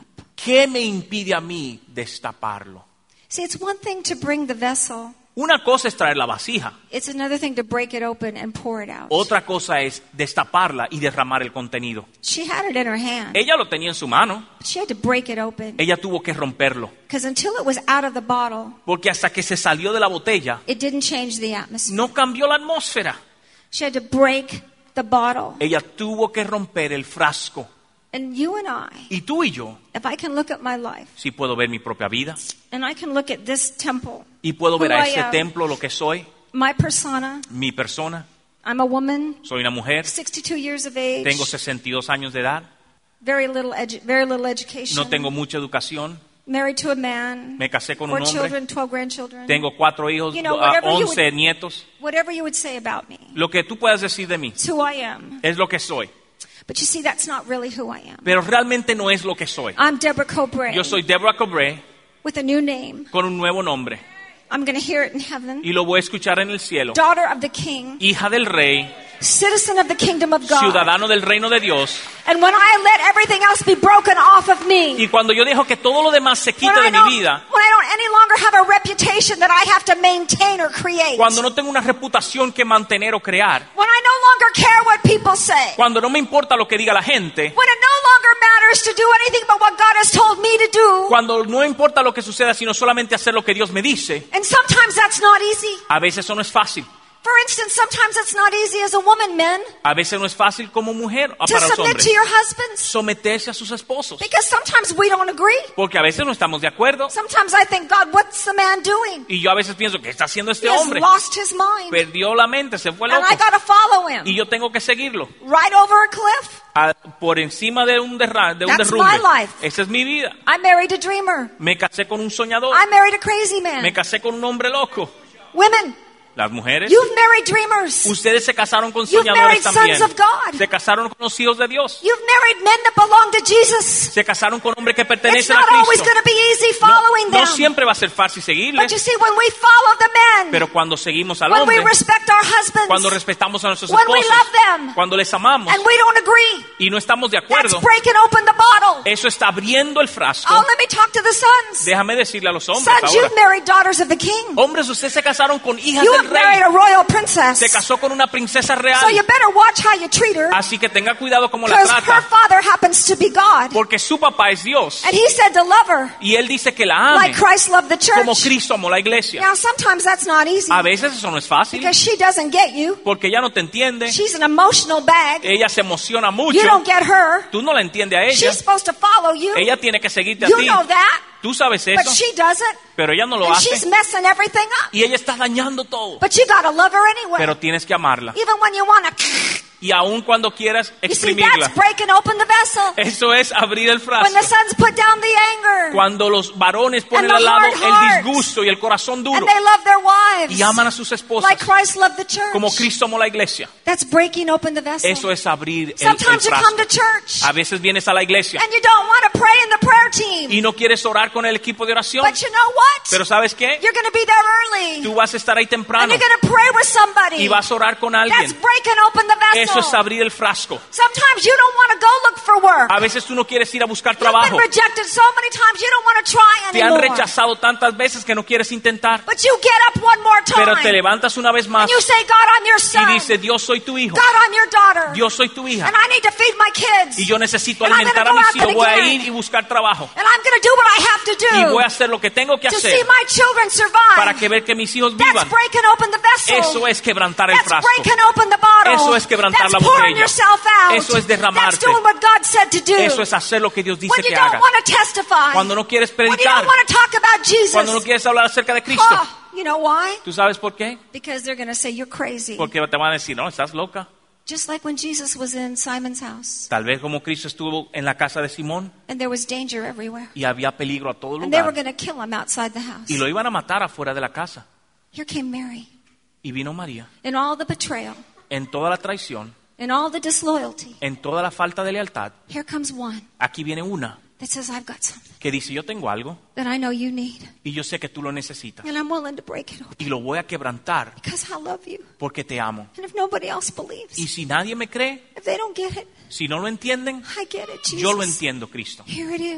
¿qué me impide a mí destaparlo? See, it's one thing to bring the vessel. Una cosa es traer la vasija. It's another thing to break it open and pour it out. Otra cosa es destaparla y derramar el contenido. She had it in her hand. Ella lo tenía en su mano. But she had to break it open. Ella tuvo que romperlo. Because until it was out of the bottle, Porque hasta que se salió de la botella, it didn't change the atmosphere. no cambió la atmósfera. She had to break the bottle. Ella tuvo que romper el frasco. And you and I, Y tú y yo, if I can look at my life, si puedo ver mi propia vida, and I can look at this temple, y puedo ver Who a I ese am. templo lo que soy, my persona, mi persona, I'm a woman, soy una mujer, 62 years of age, tengo 62 años de edad, very little education, no tengo mucha educación, married to a man, me casé con 4 un hombre, children, 12 grandchildren. tengo 4 hijos, You know, whatever you 11 nietos. Whatever you would say about me, Lo que tú puedas decir de mí it's who I am. es lo que soy, But you see, that's not really who I am. pero realmente no es lo que soy. I'm Deborah Cobray Yo soy Deborah Cobray with a new name. con un nuevo nombre I'm going to hear it in heaven. y lo voy a escuchar en el cielo. Daughter of the King, Hija del Rey, citizen of the kingdom of God. ciudadano del reino de Dios. And when I let everything else be broken off of me, Y cuando yo dejo que todo lo demás se quite de mi vida, when I don't any longer have a reputation that I have to maintain or create, cuando no tengo una reputación que mantener o crear, when I no longer care what people say, cuando no me importa lo que diga la gente, when it no longer matters to do anything but what God has told me to do, cuando no importa lo que suceda, sino solamente hacer lo que Dios me dice, and sometimes that's not easy. a veces eso no es fácil. For instance, sometimes it's not easy as a woman, men, A veces no es fácil como mujer to para los submit hombres to your husbands. someterse a sus esposos, Because sometimes we don't agree. porque a veces no estamos de acuerdo. Sometimes I think, God, what's the man doing? Y yo a veces pienso, ¿qué está haciendo He este has hombre? lost his mind. Perdió la mente, se fue And loco. I got to follow him. Y yo tengo que seguirlo. Right over a cliff. Por encima de un That's derrumbe. my life. Esa es mi vida. I married a dreamer. Me casé con un soñador. I married a crazy man. Me casé con un hombre loco. Women, Las mujeres, you've married dreamers. ustedes se casaron con You've soñadores married también. sons of God. Se casaron con los hijos de Dios. You've married men that belong to Jesus. Se casaron con hombres que It's pertenecen a not always Cristo. going to be easy following No them. siempre va a ser fácil seguirles, But you see, when we follow the men, pero cuando seguimos al when we hombre, respect our husbands, cuando respetamos a nuestros when we esposos, love them, cuando les amamos and we don't agree, y no estamos de that's acuerdo, breaking open the bottle. eso está abriendo el frasco. Oh, let me talk to the sons. Déjame decirle a los hombres Sons, ahora. you've married daughters of the king. Hombres, ustedes se casaron con hijas You del have married rey. a royal princess. Se casó con una princesa real. So you better watch how you treat her, Así que tenga cuidado cómo la because her trata. father happens to be God. Porque su papá es Dios. And he said to love her Y él dice que la ame like Christ loved the como church. Cristo amó la iglesia. Now, sometimes that's not easy A veces eso no es fácil. because she doesn't get you. Porque ella no te entiende. She's an emotional bag. Ella se emociona mucho. You don't get her. Tú no la entiendes a ella. She's supposed to follow you. Ella tiene que seguirte a You ti. know that. Tú sabes But eso. she doesn't. Pero ella no lo And hace. she's messing everything up. Y ella está dañando todo. But you gotta love her anyway. Pero tienes que amarla. Even when you wanna. Y aun cuando quieras You see, exprimirla. that's breaking open the vessel. Eso es abrir el When the frasco. sons put down the anger. Cuando los varones ponen And the al lado hard el heart. disgusto y el corazón duro. And they love their wives. Y aman a sus esposas. Like Christ loved the church. Como Cristo amó la iglesia. That's breaking open the vessel. Eso es abrir el Sometimes you come frasco. to church A veces vienes a la iglesia and you don't want to pray in the prayer team. y no quieres orar con el equipo de oración. But you know what? Pero ¿sabes qué? You're going to be there early. Tú vas a estar ahí And temprano you're going to pray with somebody. y vas a orar con That's alguien. breaking open the vessel. Eso es abrir el frasco. Sometimes you don't want to go look for work. A veces tú no quieres ir a buscar You've been trabajo. rejected so many times you don't want to try Te han anymore. rechazado tantas veces que no quieres intentar. But you get up one more time. Pero te levantas una vez más And you say, God, I'm your y son. dices, Dios soy tu hijo. God, I'm your daughter. Dios soy tu hija. And I need to feed my kids. Y yo necesito And I'm alimentar a gonna go mis out hijos. and Voy a again. ir y buscar trabajo. And I'm going to do what I have to Y do voy a hacer lo que tengo que to see hacer my children para survive. que ver que mis hijos That's vivan. breaking open the vessel. Eso es quebrantar el That's frasco. breaking open the bottle. Eso es quebrantar That's la pouring botella. yourself out. Eso es derramarte. That's doing what God said to do. Eso es hacer lo que Dios dice When you que don't hagas. want to testify. Cuando no quieres When you predicar. don't want to talk about Jesus. Cuando no quieres hablar acerca de Cristo. Oh, you know why? ¿Tú sabes por qué? Because they're going to say you're crazy. Porque te van a decir, no, estás loca. Just like when Jesus was in Simon's house Tal vez como Cristo estuvo en la casa de Simón and there was danger everywhere. y había peligro a todo And they were lugar. going to kill him outside the house. Y lo iban a matar afuera de la casa. Here came Mary. Y vino María. In all the betrayal, En toda la traición, in all the disloyalty, en toda la falta de lealtad, here comes one aquí viene una that says, I've got something que dice, yo tengo algo that I know you need. y yo sé que tú lo necesitas. And I'm willing to break it open Y lo voy a quebrantar because I love you. porque te amo. And if nobody else believes, Y si nadie me cree, if they don't get it, si no lo entienden, I get it, Jesus. yo lo entiendo, Cristo. Here it is.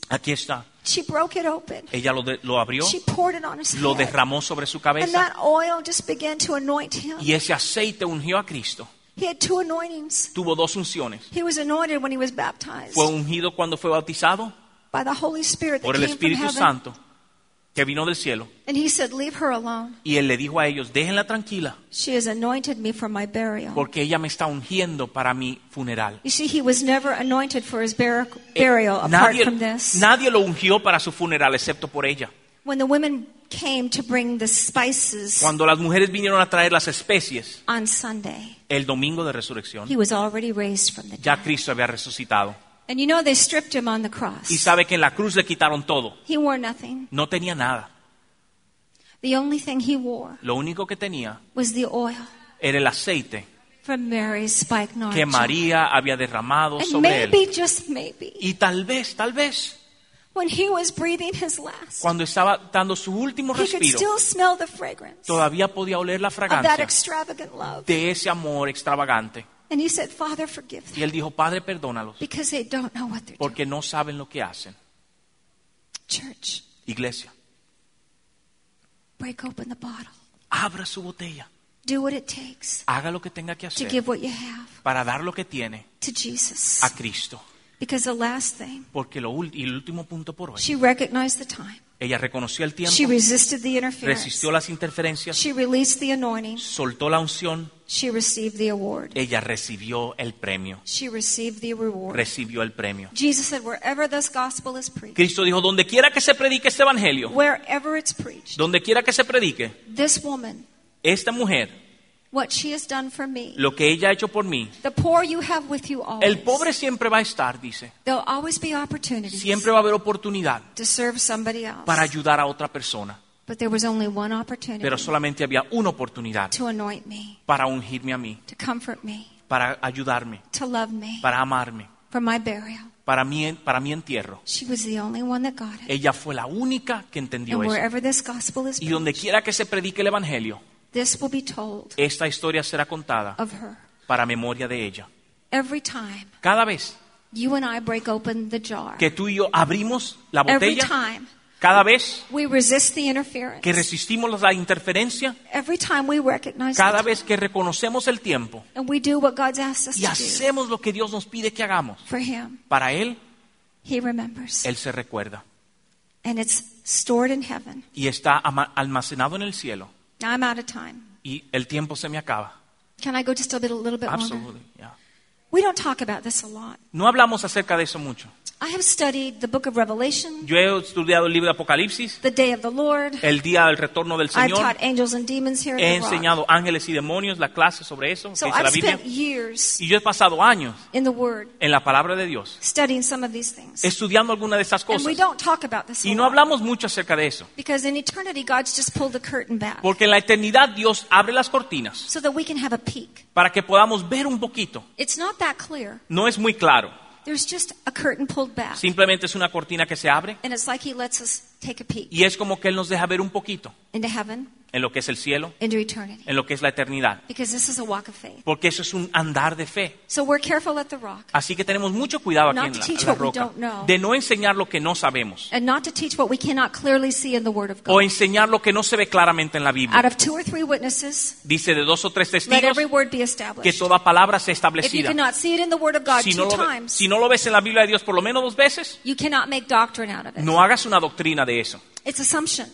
Aquí está. She broke it open. Ella lo abrió, She poured it on his lo head. derramó sobre su And cabeza that oil just began to anoint him. y ese aceite ungió a Cristo. He had 2 anointings. Tuvo 2 unciones. He was anointed when he was baptized Fue ungido cuando fue bautizado by the Holy Spirit that por el came from Espíritu heaven. Santo que vino del cielo. And he said, leave her alone. Y él le dijo a ellos, déjenla tranquila, She has anointed me for my burial. porque ella me está ungiendo para mi funeral. You see, he was never anointed for his burial apart from this. Nadie lo ungió para su funeral excepto por ella. When the women came to bring the spices Cuando las mujeres vinieron a traer las especies on Sunday, el domingo de resurrección, he was already raised from the dead. ya Cristo había resucitado. And you know they stripped him on the cross. Y sabe que en la cruz le quitaron todo. He wore nothing. No tenía nada. The only thing he wore Lo único que tenía was the oil era el aceite from Mary's spikenard que jar. María había derramado And sobre él. maybe, just maybe, Y tal vez, when he was breathing his last, cuando estaba dando su último he could respiro, still smell the fragrance todavía podía oler la of that fragancia extravagant love. de ese amor extravagante. And he said, Father, forgive Y them él dijo, Padre, perdónalos, because they don't know what they're doing. porque no saben lo que hacen. Church, Iglesia, break open the bottle. abra su botella, Do what it takes haga lo que tenga que to hacer give what you have para dar lo que tiene to Jesus. a Cristo. Because the last thing, Porque y el último punto por hoy, she recognized the time. ella reconoció el She tiempo, resisted the interference. resistió las interferencias, She released the anointing. soltó la unción, She received the award. ella recibió el premio, She received the reward. recibió el premio. Jesus said, wherever this gospel is preached, Cristo dijo, donde quiera que se predique este evangelio, wherever it's preached, donde quiera que se predique, this woman, esta mujer, what she has done for me, lo que ella ha hecho por mí, the poor you have with you always. el pobre siempre va a estar, dice, There'll always be opportunities siempre va a haber oportunidad to serve somebody else. para ayudar a otra persona, But there was only one opportunity pero solamente había una oportunidad to anoint me, para ungirme a mí, to comfort me, para ayudarme, to love me para amarme, for my burial. para mi entierro. She was the only one that got it. Ella fue la única que entendió And eso. wherever this gospel is Y donde preached, quiera que se predique el evangelio, this will be told esta historia será contada of her. para memoria de ella. Every time Cada vez you and I break open the jar, que tú y yo abrimos la every botella, time cada vez we resist the interference, que resistimos la interferencia, every time we recognize cada the vez que reconocemos el tiempo time, and we do what God's asked us y to do hacemos lo que Dios nos pide que hagamos, for Him, para Él, He remembers. Él se recuerda And it's stored in heaven. y está almacenado en el cielo. Now I'm out of time. Y el tiempo se me acaba. Can I go just a little bit longer? Absolutely, yeah. We don't talk about this a lot. No hablamos acerca de eso mucho. I have studied the book of Revelation, Yo he estudiado el libro de Apocalipsis, the day of the Lord. el día del retorno del I've Señor. taught angels and demons here He at the Rock. enseñado ángeles y demonios, la clase sobre eso, que So dice la I've Biblia. spent years Y yo he pasado años in the Word en la palabra de Dios, studying some of these things. estudiando alguna de estas And we cosas. don't talk about this a Y no lot. hablamos mucho acerca de eso. Because in eternity, God's just pulled the curtain back Porque en la eternidad Dios abre las cortinas so that we can have a peek. para que podamos ver un poquito. It's not that clear. No es muy claro. There's just a curtain pulled back. Simplemente es una cortina que se abre And it's like He lets us take a peek y es como que Él nos deja ver un poquito into heaven, en lo que es el cielo, into eternity. en lo que es la eternidad. Because this is a walk of faith. Porque eso es un andar de fe. So we're careful at the Rock. Así que tenemos mucho cuidado aquí Not en to la, teach en la what we roca don't know. de no enseñar lo que no sabemos And not to teach what we cannot clearly see in the Word of o God. enseñar lo que no se ve claramente en la Biblia. Out of 2 or 3 witnesses, Dice de 2 o 3 let testigos every word be que established. toda palabra sea If you establecida. cannot see it in the Word of God Si 2 no, times, si no lo ves en la Biblia de Dios por lo menos 2 veces, you cannot make doctrine out of it. no hagas una doctrina de eso. It's assumption.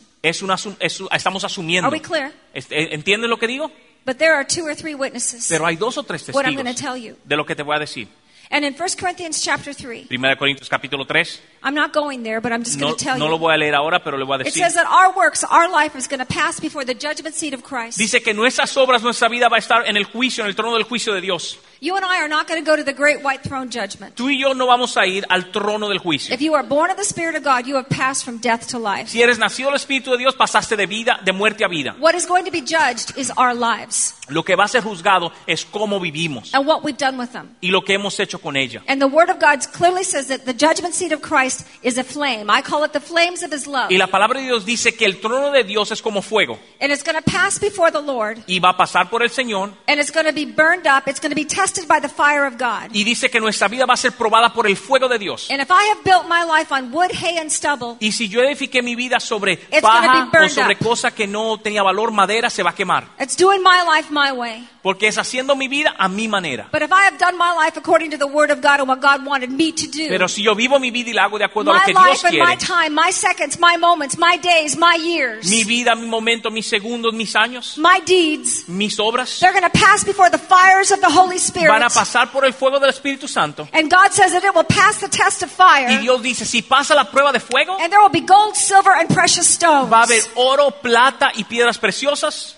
Estamos asumiendo. Are we clear? ¿Entiendes lo que digo? But there are 2 or 3 witnesses. Pero hay 2 o 3 What I'm going to testigos tell you. de lo que te voy a decir. And in 1 Corinthians chapter 3, 1 Corintios capítulo 3. I'm not going there, but I'm just No, going to tell no lo you. voy a leer ahora, pero le voy a It decir. says that our works, our life is going to pass before the judgment seat of Christ. Dice que nuestras obras, nuestra vida va a estar en el juicio, en el trono del juicio de Dios. You and I are not going to go to the great white throne judgment. Tú y yo no vamos a ir al trono del juicio. If you are born of the Spirit of God, you have passed from death to life. Si eres nacido del Espíritu de Dios, pasaste de vida, de muerte a vida. What is going to be judged is our lives Lo que va a ser juzgado es cómo vivimos and what we've done with them. y lo que hemos hecho con ella. And the Word of God clearly says that the judgment seat of Christ Christ is a flame. I call it the flames of his love. Y la palabra de Dios dice que el trono de Dios es como fuego. And it's going to pass before the Lord. Y va a pasar por el Señor. And it's going to be burned up. It's going to be tested by the fire of God. Y dice que nuestra vida va a ser probada por el fuego de Dios. And if I have built my life on wood, hay, and stubble, Y si yo edifiqué mi vida sobre It's paja gonna be o burned sobre up. cosa que no tenía valor, madera, se va a quemar. it's doing my life my way. Porque es haciendo mi vida a mi manera. But if I have done my life according to the Word of God and what God wanted me to do, Pero si yo vivo mi vida y la hago de acuerdo a lo my que Dios life and my quiere, time, my seconds, my moments, my days, my years, mi vida, mi momento, mis segundos, mis años, my deeds, mis obras, they're going to pass before the fires of the Holy Spirit. van a pasar por el fuego del Espíritu Santo. And God says that it will pass the test of Y fire. Dios dice, si pasa la prueba de fuego, And there will be gold, silver, and precious stones. va a haber oro, plata y piedras preciosas.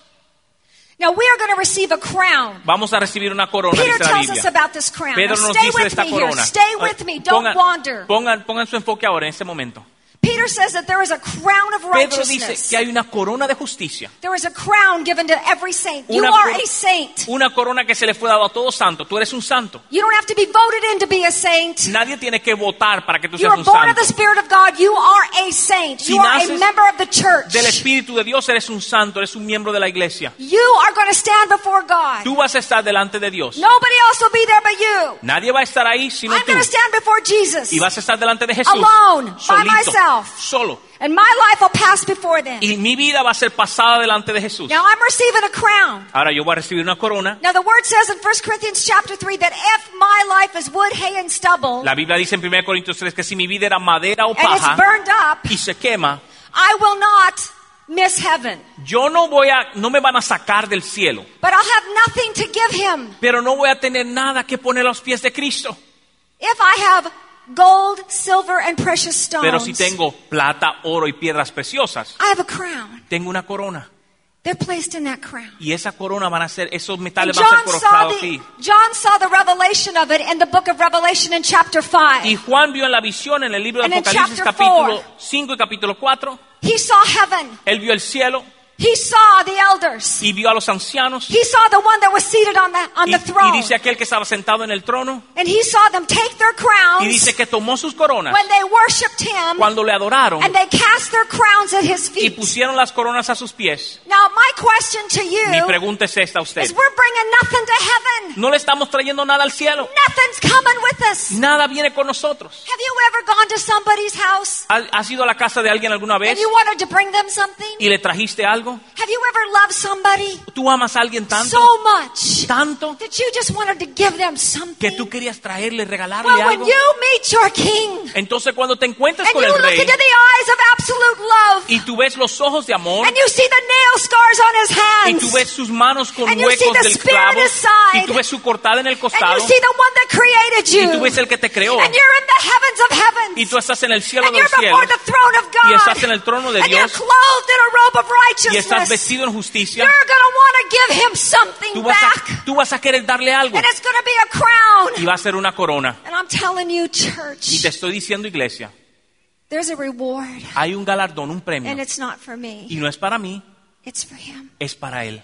Now we are going to receive a crown. Vamos a recibir una corona, Peter dice la tells us Biblia. about this crown. Pedro Now nos stay dice de with esta me here. corona. Stay with me. Don't wander. Pongan su enfoque ahora en este momento. Peter says that there is a crown of Pedro dice righteousness. que hay una corona de justicia. There is a crown given to every saint. You Una are cor- a saint. Una corona que se le fue dado a todo santo. Tú eres un santo. You don't have to be voted in to be a saint. Nadie tiene que votar para que tú You seas are un born of santo. the Spirit of God. You are a saint. Si You are a naces member of the church. Del Espíritu de Dios eres un santo, eres un miembro de la iglesia. You are going to stand before God. Tú vas a estar delante de Dios. Nobody else will be there but you. Nadie va a estar ahí sino I'm tú. going to stand before Jesus. Y vas a estar delante de Jesús. Alone, by Solito, myself. solo. And my life will pass before them. Y mi vida va a ser pasada delante de Jesús. Now I'm receiving a crown. Ahora yo voy a recibir una corona. Now the word says in 1 Corinthians chapter 3 that if my life is wood, hay, and stubble, La Biblia dice en 1 Corintios 3 que si mi vida era madera o and it's paja burned up, y se quema, I will not miss heaven. yo no me van a sacar del cielo, But I'll have nothing to give him. pero no voy a tener nada que poner a los pies de Cristo. If I have gold, silver, and precious stones, Pero si tengo plata, oro y piedras preciosas, I have a crown. tengo una corona. They're placed in that crown. Y esa corona van a ser, esos And metales van a ser colocados aquí. John saw the revelation of it in the book of Revelation in chapter 5. Y Juan vio en la visión en el libro de And in Apocalipsis chapter capítulo 4, 5 y capítulo 4. He saw heaven. Él vio el cielo He saw the elders. y vio a los ancianos. He saw the one that was seated on Y the throne. dice aquel que estaba sentado en el trono. And he saw them take their crowns Y dice que tomó sus coronas when they worshipped him, cuando le adoraron and they cast their crowns at his y feet. pusieron las coronas a sus pies. Now my question to Mi you pregunta es esta a usted. is we're bringing nothing to heaven. No le estamos trayendo nada al cielo. Nothing's coming with us. Nada viene con nosotros. Have you ever gone to somebody's house ¿Has ido a la casa de alguien alguna and vez you wanted to bring them something? y le trajiste algo? Have you ever loved somebody ¿Tú amas a alguien tanto? so much Tanto that you just wanted to give them que something? tú querías traerle, regalarle Well, when algo. you meet your king Entonces cuando te encuentres and con you el look rey into the eyes of absolute love y tú ves los ojos de amor and you see the nail scars on his y hands tú ves sus manos con And you see huecos the del spear clavo in his side. y tú ves su cortada en el and costado you see the one that created y tú you ves el que te creó and you're in the heavens of heavens y tú estás en el cielo and de you're los cielos before the throne of y God estás en el trono de and you're Dios clothed in a robe of y estás righteousness. vestido en justicia. You're going to want to give him something back. Tú vas a querer darle algo And it's going to be a crown. y va a ser una corona. And I'm telling you, Y church, te estoy diciendo, iglesia, there's a reward. hay un galardón, un premio And it's not for me. y no es para mí, It's for him. es para él.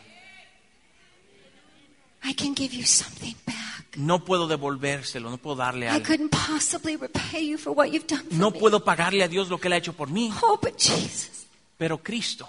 I can give you something back. No puedo devolvérselo, no puedo darle I algo. couldn't possibly repay you for what you've done for No me. puedo pagarle a Dios lo que él ha hecho por mí, Oh, but Jesus, pero Cristo,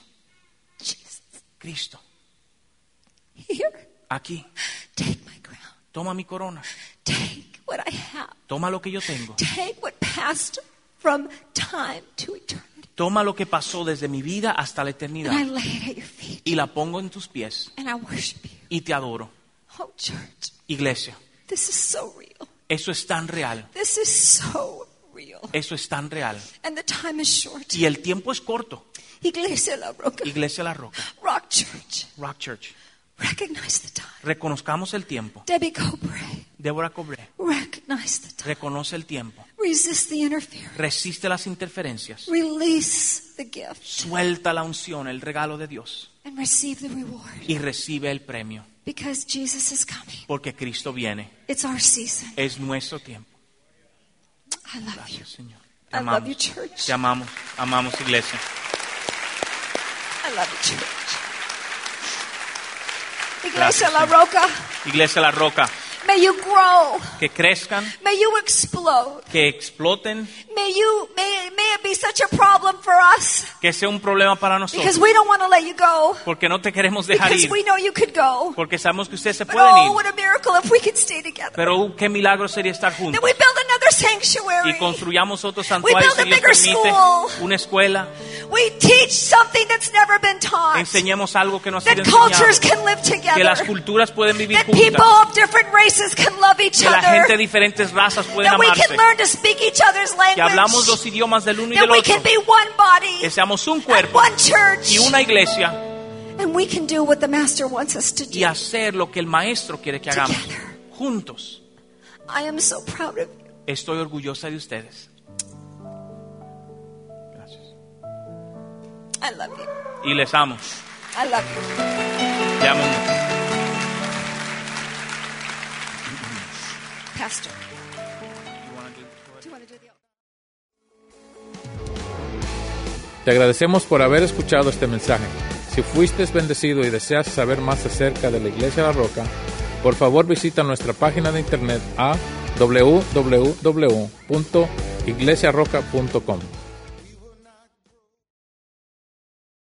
here, aquí, take my crown. toma mi corona, Take what I have. toma lo que yo tengo, Take what passed from time to eternity. toma lo que pasó desde mi vida hasta la eternidad And I lay it at your feet. y la pongo en tus pies And I worship you. y te adoro. Oh, church, Iglesia, this is so real. eso es tan real, This is so real. eso es tan real. And the time is short. Y el tiempo es corto. Iglesia La Roca, Iglesia La Roca, Rock Church, Rock Church, recognize the time. reconozcamos el tiempo. Debbie Cobre, Débora Cobré, recognize the time. reconoce el tiempo. Resist the interference. Resiste las interferencias. Release the gift Suelta la unción, el regalo de Dios and receive the reward. y recibe el premio. Because Jesus is coming. Porque Cristo viene. It's our season. Es nuestro tiempo. I love you. Gracias, Señor. Te I love you, amamos. church. Te amamos. Amamos, iglesia. I love you, church. Iglesia La Roca, Iglesia La Roca, May you grow. que crezcan, May you explode. que exploten, May it be such a problem for us que sea un problema para nosotros, because we don't want to let you go porque no te queremos dejar because ir, we know you could go. porque sabemos que ustedes se But pueden oh, ir, what a miracle if we could stay together. pero qué milagro sería estar juntos That we build another sanctuary. y construyamos otro santuario build si a Dios bigger permite, school. una escuela, We teach something that's never been taught. enseñemos algo que no ha sido That enseñado, cultures can live que las together. culturas pueden vivir That people juntas, of different races can love each que la gente de other. diferentes razas pueden That we amarse, can learn to speak each other's que hablamos language. los idiomas del uno y That del we otro, can be one body. que seamos un And cuerpo one church. y una iglesia And we can do what the Master wants us to y do. hacer lo que el maestro quiere que hagamos Together. juntos. I am so proud of you. Estoy orgullosa de ustedes. Gracias. I love you. Y les amo. I love you. Te amo mucho. Pastor. Do you want to do the Te agradecemos por haber escuchado este mensaje. Si fuiste bendecido y deseas saber más acerca de la Iglesia La Roca, por favor visita nuestra página de internet a www.iglesiarroca.com.